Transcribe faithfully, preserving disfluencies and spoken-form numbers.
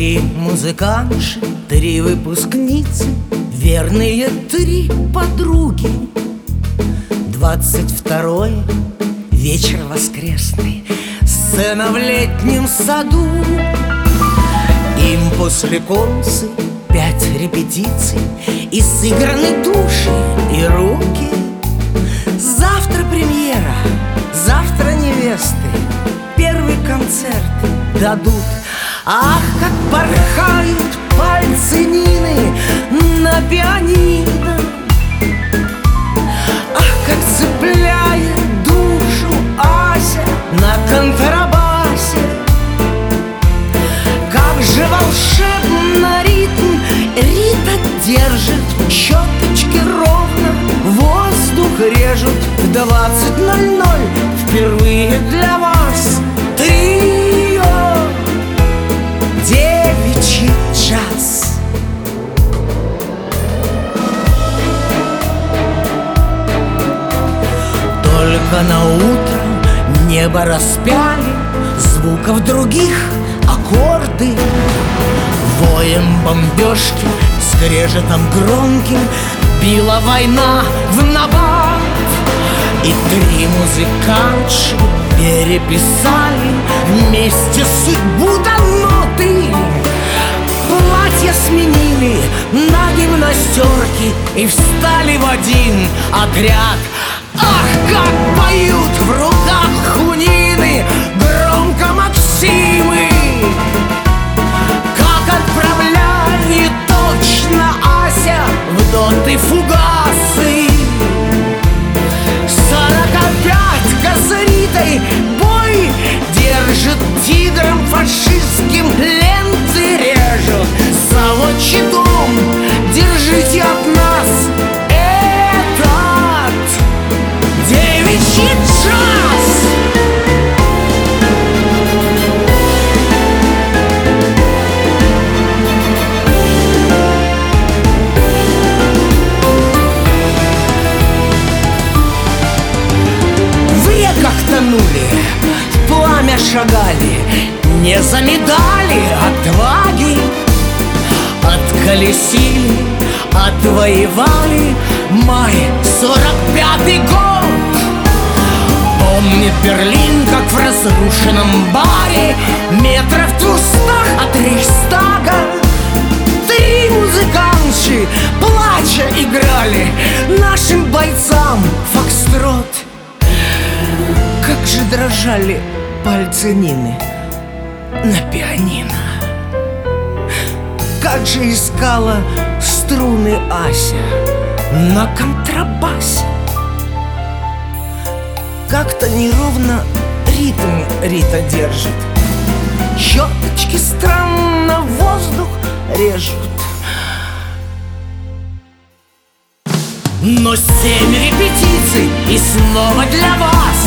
Три музыкантши, три выпускницы, верные три подруги. Двадцать второе, вечер воскресный, сцена в летнем саду. Им после концы пять репетиций, и сыграны души и руки. Завтра премьера, завтра невесты, первый концерт дадут. Ах, как порхают пальцы Нины на пианино! Ах, как цепляет душу Ася на контрабасе! Как же волшебно ритм Рита держит, щеточки ровно воздух режут. В двадцать ноль ноль впервые для вас трио девичий джаз. Только на утро небо распяли, звуков других аккорды. Воем бомбежки, скрежетом громким била война в набат. И три музыкантши переписали вместе судьбу до ноты. Платья сменили на гимнастерки и встали в один отряд. Ах, как поют в руках у Нины громко Максимы! Как отправляет точно Ася в доты фугасы! Сорок пять с Ритой бой держит, тигром фашистским ленты режут. Заводчий дом, держите от нас этот девичий джаз! В реках тонули, в пламя шагали, не за медали отваги. Отколесили, отвоевали май сорок пятый год. Помнит Берлин, как в разрушенном баре, метров двухстах от Рейхстага. Три музыкантши, плача, играли нашим бойцам фокстрот. Как же дрожали пальцы Нины на пианино! Как же искала струны Ася на контрабасе! Как-то неровно ритм Рита держит, щеточки странно воздух режут. Но семь репетиций, и снова для вас